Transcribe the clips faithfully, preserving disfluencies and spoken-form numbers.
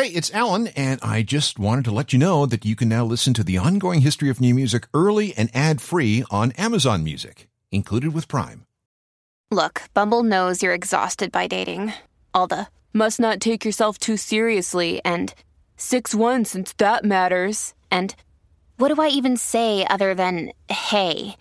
Hey, it's Alan, and I just wanted to let you know that you can now listen to the ongoing history of new music early and ad-free on Amazon Music, included with Prime. Look, Bumble knows you're exhausted by dating. All the, must not take yourself too seriously, and six one since that matters, and what do I even say other than, hey?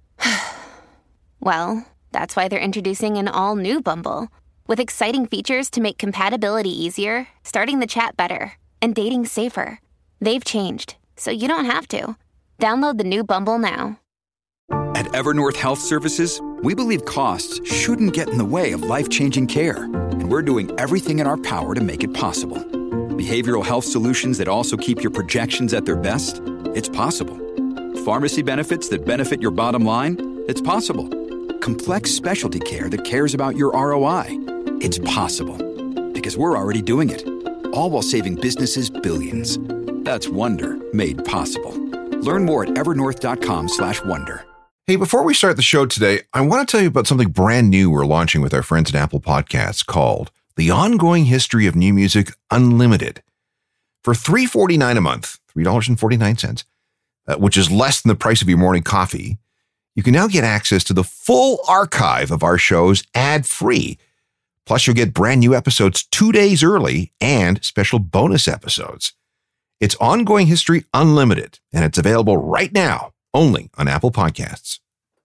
Well, that's why they're introducing an all-new Bumble, with exciting features to make compatibility easier, starting the chat better, and dating safer. They've changed, so you don't have to. Download the new Bumble now. At Evernorth Health Services, we believe costs shouldn't get in the way of life-changing care, and we're doing everything in our power to make it possible. Behavioral health solutions that also keep your projections at their best? It's possible. Pharmacy benefits that benefit your bottom line? It's possible. Complex specialty care that cares about your R O I? It's possible. Because we're already doing it. All while saving businesses billions. That's Wonder made possible. Learn more at evernorth.com slash wonder. Hey, before we start the show today, I want to tell you about something brand new we're launching with our friends at Apple Podcasts called The Ongoing History of New Music Unlimited. For three dollars and forty-nine cents a month, three dollars and forty-nine cents, uh, which is less than the price of your morning coffee, you can now get access to the full archive of our shows ad-free. Plus, you'll get brand new episodes two days early and special bonus episodes. It's Ongoing History Unlimited, and it's available right now, only on Apple Podcasts.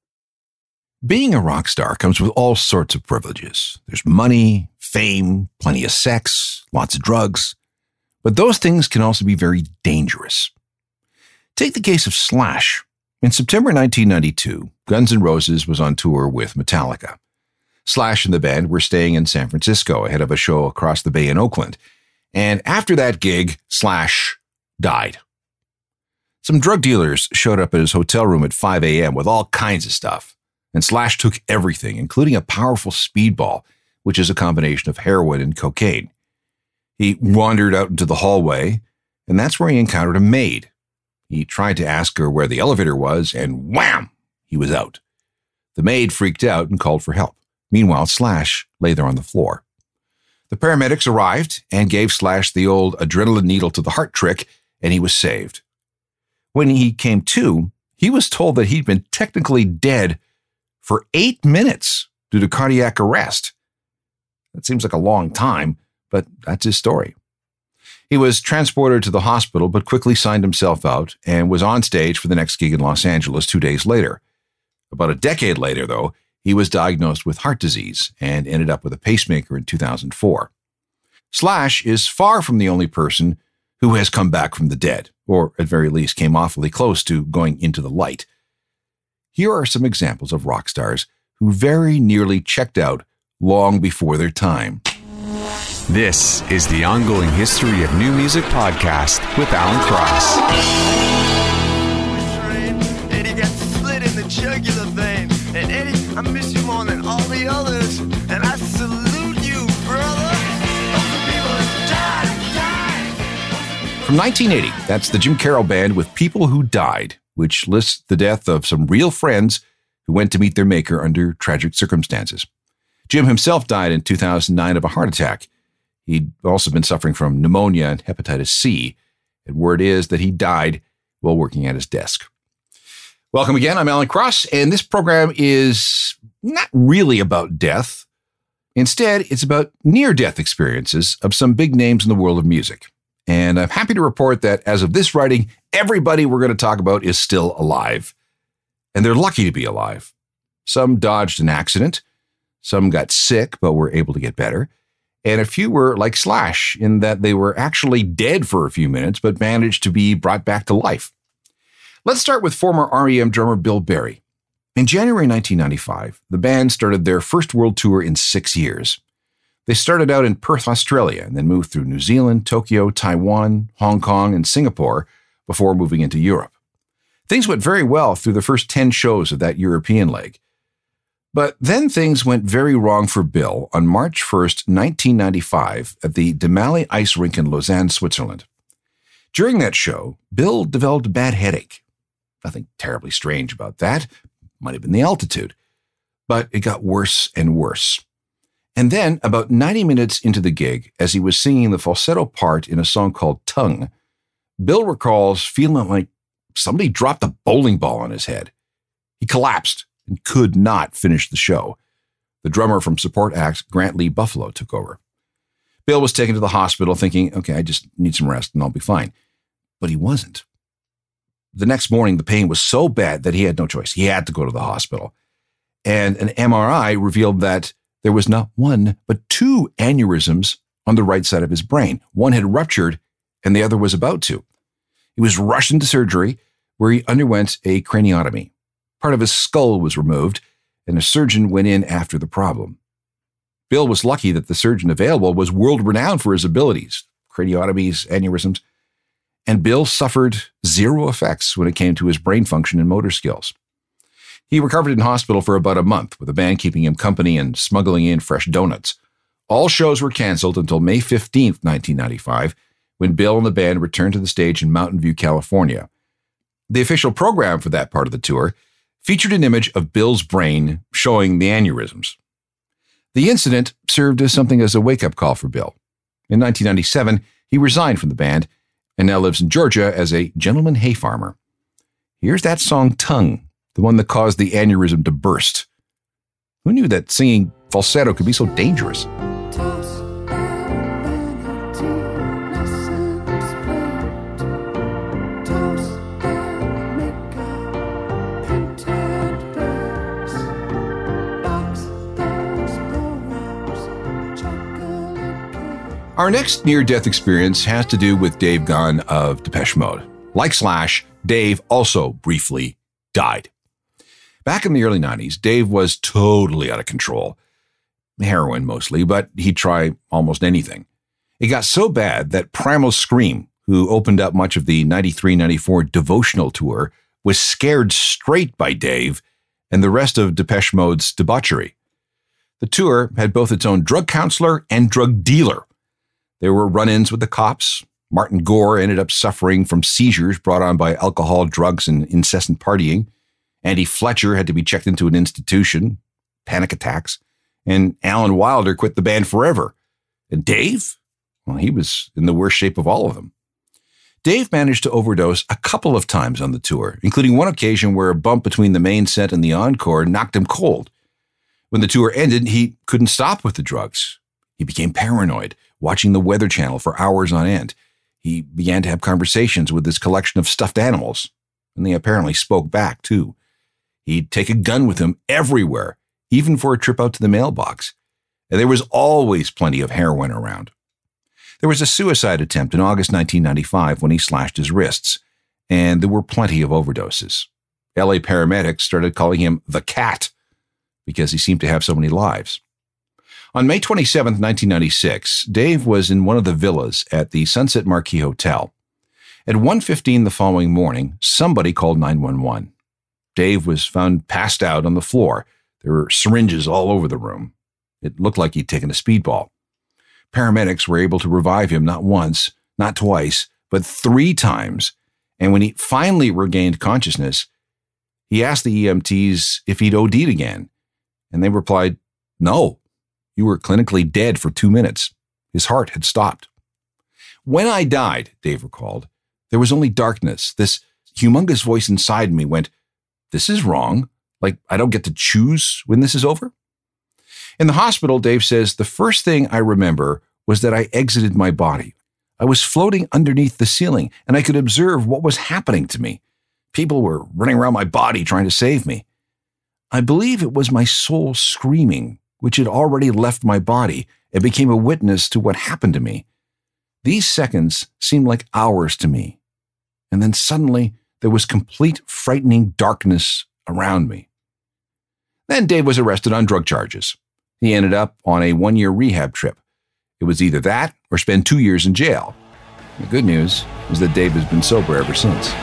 Being a rock star comes with all sorts of privileges. There's money, fame, plenty of sex, lots of drugs. But those things can also be very dangerous. Take the case of Slash. In September nineteen ninety-two, Guns N' Roses was on tour with Metallica. Slash and the band were staying in San Francisco ahead of a show across the bay in Oakland. And after that gig, Slash died. Some drug dealers showed up at his hotel room at five a.m. with all kinds of stuff. And Slash took everything, including a powerful speedball, which is a combination of heroin and cocaine. He wandered out into the hallway, and that's where he encountered a maid. He tried to ask her where the elevator was, and wham! He was out. The maid freaked out and called for help. Meanwhile, Slash lay there on the floor. The paramedics arrived and gave Slash the old adrenaline needle to the heart trick, and he was saved. When he came to, he was told that he'd been technically dead for eight minutes due to cardiac arrest. That seems like a long time, but that's his story. He was transported to the hospital, but quickly signed himself out and was on stage for the next gig in Los Angeles two days later. About a decade later, though, he was diagnosed with heart disease and ended up with a pacemaker in two thousand four. Slash is far from the only person who has come back from the dead, or at very least came awfully close to going into the light. Here are some examples of rock stars who very nearly checked out long before their time. This is the Ongoing History of New Music podcast with Alan Cross. Eddie got slit in the jugular vein. And Eddie, I miss you more than all the others. And I salute you, brother. People have died, died. From nineteen eighty, that's the Jim Carroll Band with People Who Died, which lists the death of some real friends who went to meet their maker under tragic circumstances. Jim himself died in two thousand nine of a heart attack. He'd also been suffering from pneumonia and hepatitis C, and word is that he died while working at his desk. Welcome again, I'm Alan Cross, and this program is not really about death. Instead, it's about near-death experiences of some big names in the world of music. And I'm happy to report that as of this writing, everybody we're going to talk about is still alive. And they're lucky to be alive. Some dodged an accident, some got sick but were able to get better, and a few were like Slash in that they were actually dead for a few minutes but managed to be brought back to life. Let's start with former R E M drummer Bill Berry. In January nineteen ninety-five, the band started their first world tour in six years. They started out in Perth, Australia, and then moved through New Zealand, Tokyo, Taiwan, Hong Kong, and Singapore before moving into Europe. Things went very well through the first ten shows of that European leg. But then things went very wrong for Bill on March first, nineteen ninety-five, at the Demali Ice Rink in Lausanne, Switzerland. During that show, Bill developed a bad headache. Nothing terribly strange about that. Might have been the altitude. But it got worse and worse. And then, about ninety minutes into the gig, as he was singing the falsetto part in a song called Tongue, Bill recalls feeling like somebody dropped a bowling ball on his head. He collapsed and could not finish the show. The drummer from support act Grant Lee Buffalo took over. Bill was taken to the hospital thinking, okay, I just need some rest and I'll be fine. But he wasn't. The next morning, the pain was so bad that he had no choice. He had to go to the hospital. And an M R I revealed that there was not one, but two aneurysms on the right side of his brain. One had ruptured and the other was about to. He was rushed into surgery where he underwent a craniotomy. Part of his skull was removed and a surgeon went in after the problem. Bill was lucky that the surgeon available was world-renowned for his abilities, craniotomies, aneurysms, and Bill suffered zero effects when it came to his brain function and motor skills. He recovered in hospital for about a month, with a band keeping him company and smuggling in fresh donuts. All shows were canceled until May fifteenth, nineteen ninety-five, when Bill and the band returned to the stage in Mountain View, California. The official program for that part of the tour featured an image of Bill's brain showing the aneurysms. The incident served as something as a wake-up call for Bill. In nineteen ninety-seven, he resigned from the band and now lives in Georgia as a gentleman hay farmer. Here's that song Tongue, the one that caused the aneurysm to burst. Who knew that singing falsetto could be so dangerous? Our next near-death experience has to do with Dave Gahan of Depeche Mode. Like Slash, Dave also briefly died. Back in the early nineties, Dave was totally out of control. Heroin mostly, but he'd try almost anything. It got so bad that Primal Scream, who opened up much of the ninety-three ninety-four Devotional tour, was scared straight by Dave and the rest of Depeche Mode's debauchery. The tour had both its own drug counselor and drug dealer. There were run-ins with the cops. Martin Gore ended up suffering from seizures brought on by alcohol, drugs, and incessant partying. Andy Fletcher had to be checked into an institution, panic attacks. And Alan Wilder quit the band forever. And Dave? Well, he was in the worst shape of all of them. Dave managed to overdose a couple of times on the tour, including one occasion where a bump between the main set and the encore knocked him cold. When the tour ended, he couldn't stop with the drugs. He became paranoid, watching the Weather Channel for hours on end. He began to have conversations with his collection of stuffed animals, and they apparently spoke back, too. He'd take a gun with him everywhere, even for a trip out to the mailbox. And there was always plenty of heroin around. There was a suicide attempt in August nineteen ninety-five when he slashed his wrists, and there were plenty of overdoses. L A paramedics started calling him the Cat because he seemed to have so many lives. On May twenty-seventh, nineteen ninety-six, Dave was in one of the villas at the Sunset Marquis Hotel. At one fifteen the following morning, somebody called nine one one. Dave was found passed out on the floor. There were syringes all over the room. It looked like he'd taken a speedball. Paramedics were able to revive him not once, not twice, but three times. And when he finally regained consciousness, he asked the E M Ts if he'd O D'd again. And they replied, no. You were clinically dead for two minutes. His heart had stopped. When I died, Dave recalled, there was only darkness. This humongous voice inside me went, this is wrong. Like, I don't get to choose when this is over? In the hospital, Dave says, the first thing I remember was that I exited my body. I was floating underneath the ceiling, and I could observe what was happening to me. People were running around my body trying to save me. I believe it was my soul screaming, which had already left my body and became a witness to what happened to me. These seconds seemed like hours to me. And then suddenly there was complete frightening darkness around me. Then Dave was arrested on drug charges. He ended up on a one-year rehab trip. It was either that or spend two years in jail. The good news is that Dave has been sober ever since.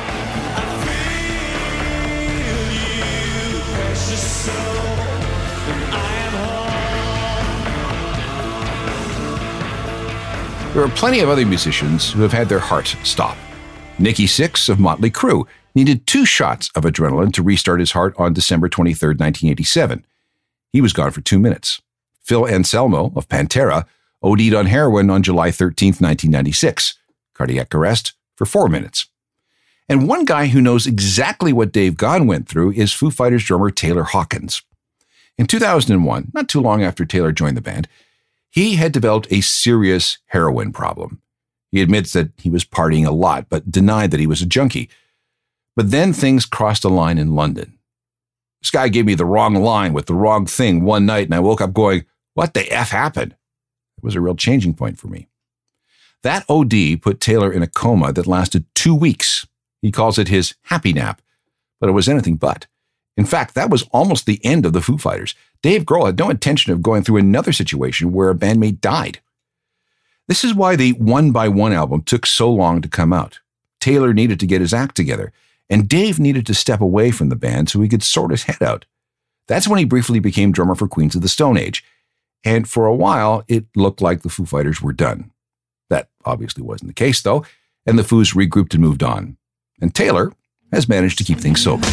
There are plenty of other musicians who have had their heart stop. Nikki Sixx of Motley Crue needed two shots of adrenaline to restart his heart on December twenty-third, nineteen eighty-seven. He was gone for two minutes. Phil Anselmo of Pantera O D'd on heroin on July thirteenth, nineteen ninety-six. Cardiac arrest for four minutes. And one guy who knows exactly what Dave Gahan went through is Foo Fighters drummer Taylor Hawkins. In two thousand one, not too long after Taylor joined the band, he had developed a serious heroin problem. He admits that he was partying a lot, but denied that he was a junkie. But then things crossed a line in London. This guy gave me the wrong line with the wrong thing one night, and I woke up going, what the F happened? It was a real changing point for me. That O D put Taylor in a coma that lasted two weeks. He calls it his happy nap, but it was anything but. In fact, that was almost the end of the Foo Fighters. Dave Grohl had no intention of going through another situation where a bandmate died. This is why the One by One album took so long to come out. Taylor needed to get his act together, and Dave needed to step away from the band so he could sort his head out. That's when he briefly became drummer for Queens of the Stone Age, and for a while, it looked like the Foo Fighters were done. That obviously wasn't the case, though, and the Foos regrouped and moved on. And Taylor has managed to keep things sober.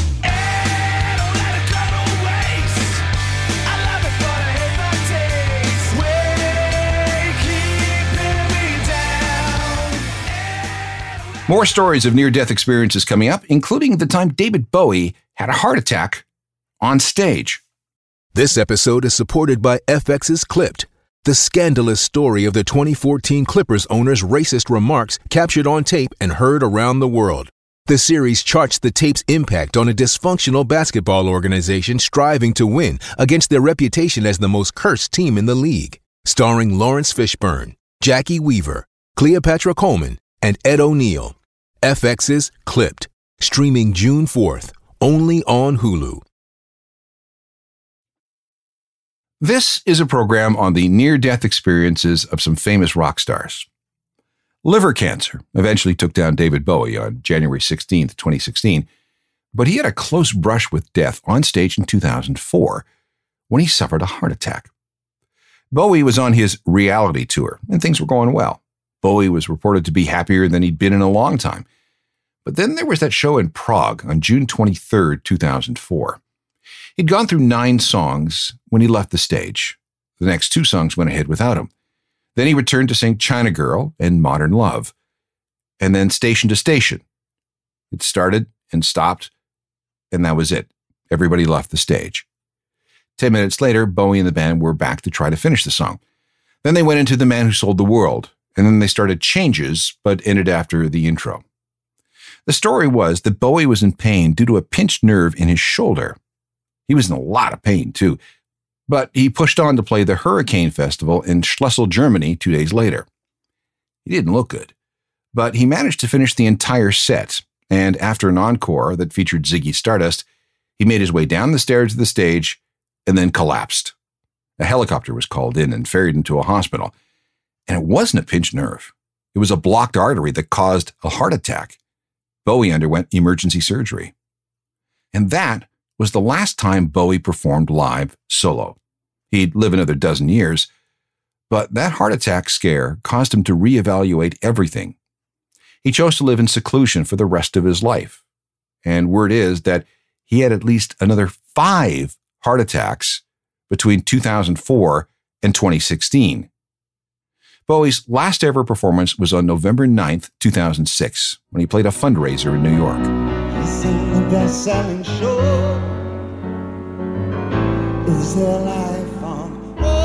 More stories of near-death experiences coming up, including the time David Bowie had a heart attack on stage. This episode is supported by F X's Clipped, the scandalous story of the twenty fourteen Clippers owner's racist remarks captured on tape and heard around the world. The series charts the tape's impact on a dysfunctional basketball organization striving to win against their reputation as the most cursed team in the league. Starring Lawrence Fishburne, Jackie Weaver, Cleopatra Coleman, and Ed O'Neill. F X's Clipped, streaming June fourth, only on Hulu. This is a program on the near-death experiences of some famous rock stars. Liver cancer eventually took down David Bowie on January sixteenth, twenty sixteen, but he had a close brush with death on stage in two thousand four when he suffered a heart attack. Bowie was on his reality tour, and things were going well. Bowie was reported to be happier than he'd been in a long time. But then there was that show in Prague on June twenty-third, two thousand four. He'd gone through nine songs when he left the stage. The next two songs went ahead without him. Then he returned to sing China Girl and Modern Love. And then Station to Station. It started and stopped, and that was it. Everybody left the stage. Ten minutes later, Bowie and the band were back to try to finish the song. Then they went into The Man Who Sold the World, and then they started changes, but ended after the intro. The story was that Bowie was in pain due to a pinched nerve in his shoulder. He was in a lot of pain, too, but he pushed on to play the Hurricane Festival in Schleswig, Germany, two days later. He didn't look good, but he managed to finish the entire set, and after an encore that featured Ziggy Stardust, he made his way down the stairs to the stage and then collapsed. A helicopter was called in and ferried him to a hospital, and it wasn't a pinched nerve. It was a blocked artery that caused a heart attack. Bowie underwent emergency surgery. And that was the last time Bowie performed live solo. He'd live another dozen years, but that heart attack scare caused him to reevaluate everything. He chose to live in seclusion for the rest of his life. And word is that he had at least another five heart attacks between two thousand four and twenty sixteen. Bowie's last ever performance was on November ninth, two thousand six, when he played a fundraiser in New York. He's in the best-selling show. Is there life on? Oh.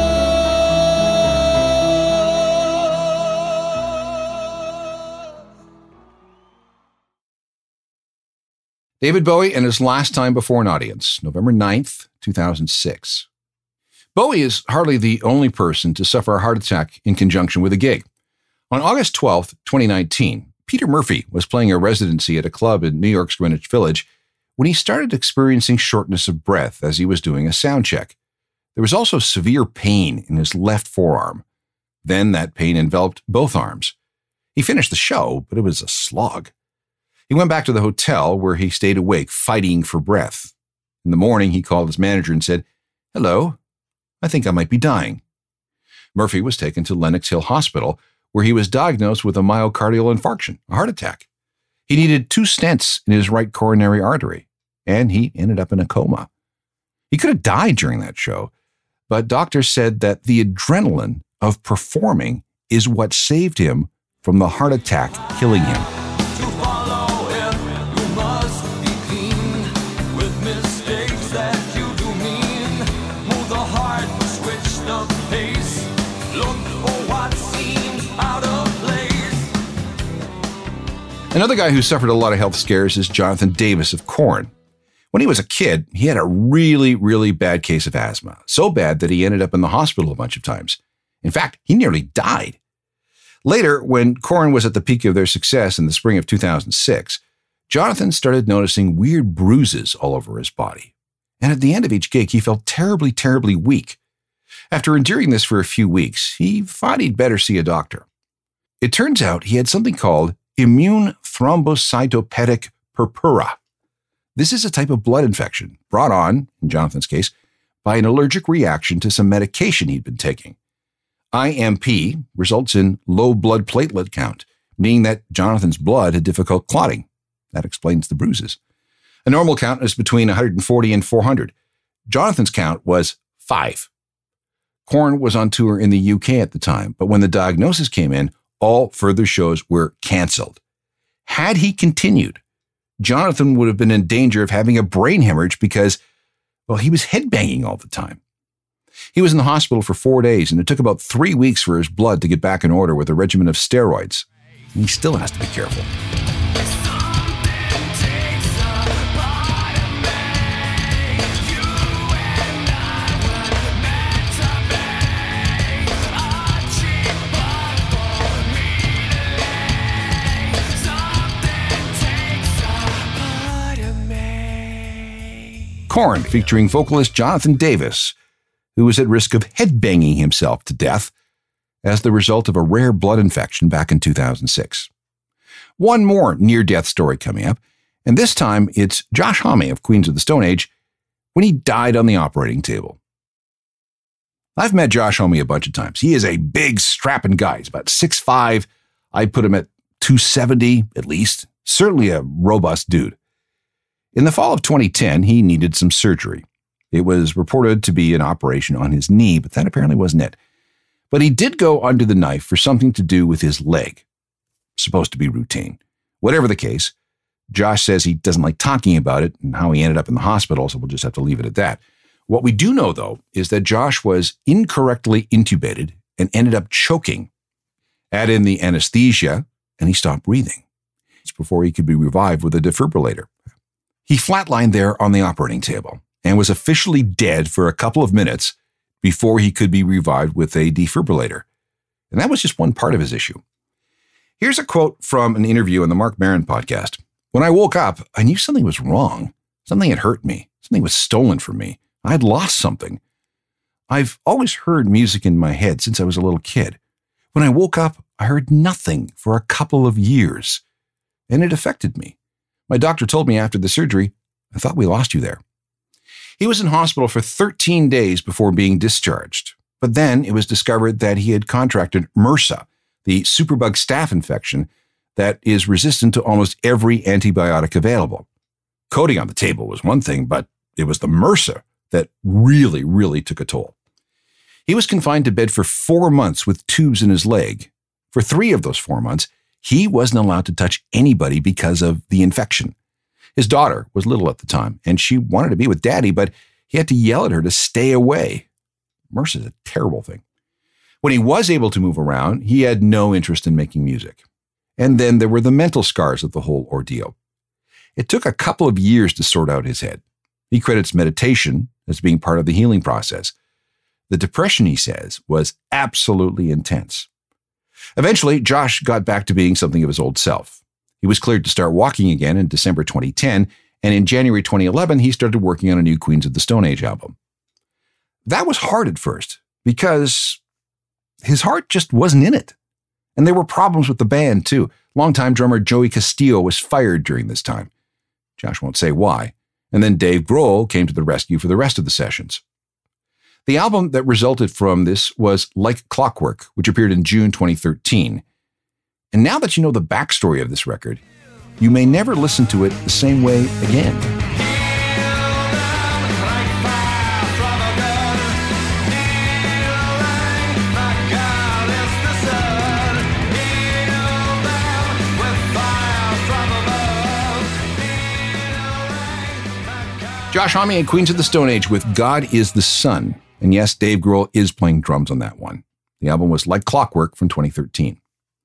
David Bowie and his last time before an audience, November ninth, two thousand six. Bowie is hardly the only person to suffer a heart attack in conjunction with a gig. On August twelfth, twenty nineteen, Peter Murphy was playing a residency at a club in New York's Greenwich Village when he started experiencing shortness of breath as he was doing a sound check. There was also severe pain in his left forearm. Then that pain enveloped both arms. He finished the show, but it was a slog. He went back to the hotel where he stayed awake, fighting for breath. In the morning, he called his manager and said, "Hello, I think I might be dying." Murphy was taken to Lenox Hill Hospital, where he was diagnosed with a myocardial infarction, a heart attack. He needed two stents in his right coronary artery, and he ended up in a coma. He could have died during that show, but doctors said that the adrenaline of performing is what saved him from the heart attack killing him. To follow him, you must be clean with mistakes that you do mean. Move the heart, switch the pace. Look for what seems out of place. Another guy who suffered a lot of health scares is Jonathan Davis of Korn. When he was a kid, he had a really, really bad case of asthma. So bad that he ended up in the hospital a bunch of times. In fact, he nearly died. Later, when Korn was at the peak of their success in the spring of two thousand six, Jonathan started noticing weird bruises all over his body. And at the end of each gig, he felt terribly, terribly weak. After enduring this for a few weeks, he thought he'd better see a doctor. It turns out he had something called immune thrombocytopenic purpura. This is a type of blood infection brought on, in Jonathan's case, by an allergic reaction to some medication he'd been taking. I M P results in low blood platelet count, meaning that Jonathan's blood had difficult clotting. That explains the bruises. A normal count is between one hundred forty and four hundred. Jonathan's count was five. Korn was on tour in the U K at the time, but when the diagnosis came in, all further shows were canceled. Had he continued, Jonathan would have been in danger of having a brain hemorrhage because, well, he was headbanging all the time. He was in the hospital for four days, and it took about three weeks for his blood to get back in order with a regimen of steroids. And he still has to be careful. Korn, featuring vocalist Jonathan Davis, who was at risk of headbanging himself to death as the result of a rare blood infection back in two thousand six. One more near-death story coming up, and this time it's Josh Homme of Queens of the Stone Age when he died on the operating table. I've met Josh Homme a bunch of times. He is a big, strapping guy. He's about six foot five. I'd put him at two seventy at least. Certainly a robust dude. In the fall of twenty ten, he needed some surgery. It was reported to be an operation on his knee, but that apparently wasn't it. But he did go under the knife for something to do with his leg. Supposed to be routine. Whatever the case, Josh says he doesn't like talking about it and how he ended up in the hospital, so we'll just have to leave it at that. What we do know, though, is that Josh was incorrectly intubated and ended up choking. Add in the anesthesia, and he stopped breathing. It's before he could be revived with a defibrillator. He flatlined there on the operating table and was officially dead for a couple of minutes before he could be revived with a defibrillator. And that was just one part of his issue. Here's a quote from an interview on the Mark Maron podcast. When I woke up, I knew something was wrong. Something had hurt me. Something was stolen from me. I had lost something. I've always heard music in my head since I was a little kid. When I woke up, I heard nothing for a couple of years, and it affected me. My doctor told me after the surgery, I thought we lost you there. He was in hospital for thirteen days before being discharged, but then it was discovered that he had contracted MRSA, the superbug staph infection that is resistant to almost every antibiotic available. Coding on the table was one thing, but it was the MRSA that really, really took a toll. He was confined to bed for four months with tubes in his leg. For three of those four months, he wasn't allowed to touch anybody because of the infection. His daughter was little at the time, and she wanted to be with Daddy, but he had to yell at her to stay away. MRSA is a terrible thing. When he was able to move around, he had no interest in making music. And then there were the mental scars of the whole ordeal. It took a couple of years to sort out his head. He credits meditation as being part of the healing process. The depression, he says, was absolutely intense. Eventually, Josh got back to being something of his old self. He was cleared to start walking again in December twenty ten, and in January twenty eleven, he started working on a new Queens of the Stone Age album. That was hard at first, because his heart just wasn't in it. And there were problems with the band, too. Longtime drummer Joey Castillo was fired during this time. Josh won't say why. And then Dave Grohl came to the rescue for the rest of the sessions. The album that resulted from this was Like Clockwork, which appeared in June twenty thirteen. And now that you know the backstory of this record, you may never listen to it the same way again. Josh Homme and Queens of the Stone Age with God is the Sun. And yes, Dave Grohl is playing drums on that one. The album was Like Clockwork from twenty thirteen.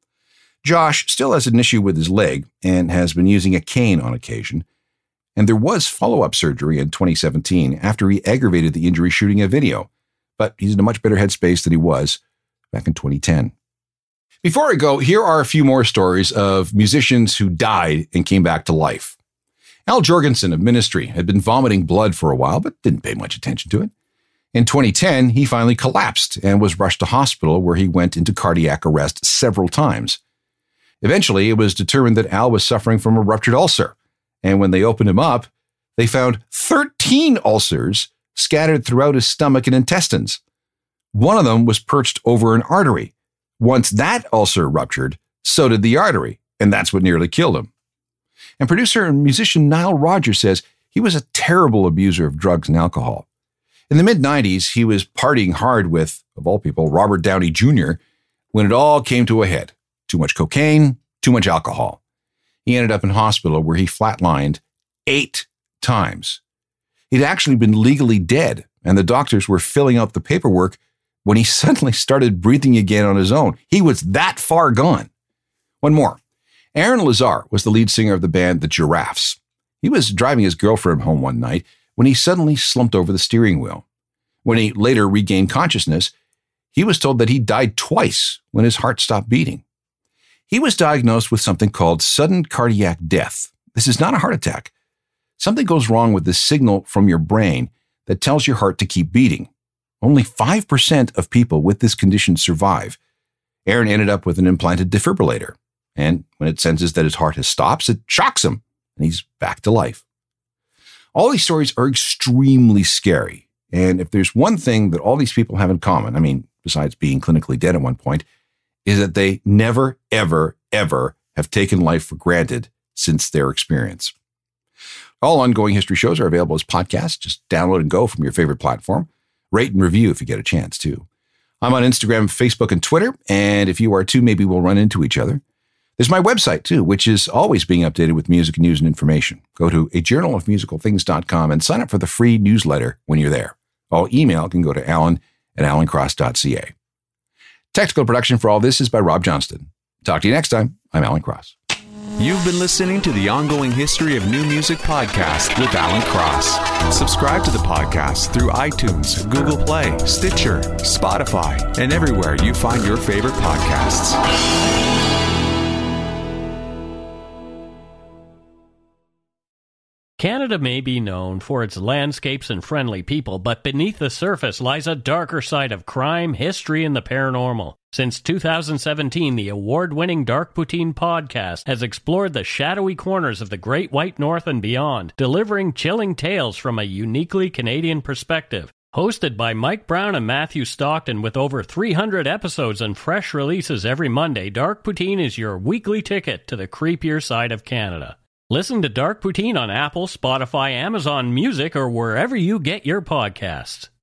Josh still has an issue with his leg and has been using a cane on occasion. And there was follow-up surgery in twenty seventeen after he aggravated the injury shooting a video. But he's in a much better headspace than he was back in twenty ten. Before I go, here are a few more stories of musicians who died and came back to life. Al Jorgensen of Ministry had been vomiting blood for a while, but didn't pay much attention to it. In twenty ten, he finally collapsed and was rushed to hospital where he went into cardiac arrest several times. Eventually, it was determined that Al was suffering from a ruptured ulcer, and when they opened him up, they found thirteen ulcers scattered throughout his stomach and intestines. One of them was perched over an artery. Once that ulcer ruptured, so did the artery, and that's what nearly killed him. And producer and musician Nile Rodgers says he was a terrible abuser of drugs and alcohol. In the mid nineties, he was partying hard with, of all people, Robert Downey Junior when it all came to a head. Too much cocaine, too much alcohol. He ended up in hospital where he flatlined eight times. He'd actually been legally dead, and the doctors were filling out the paperwork when he suddenly started breathing again on his own. He was that far gone. One more. Aaron Lazar was the lead singer of the band The Giraffes. He was driving his girlfriend home one night when he suddenly slumped over the steering wheel. When he later regained consciousness, he was told that he died twice when his heart stopped beating. He was diagnosed with something called sudden cardiac death. This is not a heart attack. Something goes wrong with the signal from your brain that tells your heart to keep beating. Only five percent of people with this condition survive. Aaron ended up with an implanted defibrillator. And when it senses that his heart has stopped, it shocks him, and he's back to life. All these stories are extremely scary. And if there's one thing that all these people have in common, I mean, besides being clinically dead at one point, is that they never, ever, ever have taken life for granted since their experience. All ongoing history shows are available as podcasts. Just download and go from your favorite platform. Rate and review if you get a chance, too. I'm on Instagram, Facebook, and Twitter. And if you are too, maybe we'll run into each other. There's my website, too, which is always being updated with music news and information. Go to a journal of musical things dot com and sign up for the free newsletter when you're there. All email can go to alan at alan cross dot c a. Technical production for all this is by Rob Johnston. Talk to you next time. I'm Alan Cross. You've been listening to the Ongoing History of New Music podcast with Alan Cross. Subscribe to the podcast through iTunes, Google Play, Stitcher, Spotify, and everywhere you find your favorite podcasts. Canada may be known for its landscapes and friendly people, but beneath the surface lies a darker side of crime, history, and the paranormal. Since two thousand seventeen, the award-winning Dark Poutine podcast has explored the shadowy corners of the Great White North and beyond, delivering chilling tales from a uniquely Canadian perspective. Hosted by Mike Brown and Matthew Stockton with over three hundred episodes and fresh releases every Monday, Dark Poutine is your weekly ticket to the creepier side of Canada. Listen to Dark Poutine on Apple, Spotify, Amazon Music, or wherever you get your podcasts.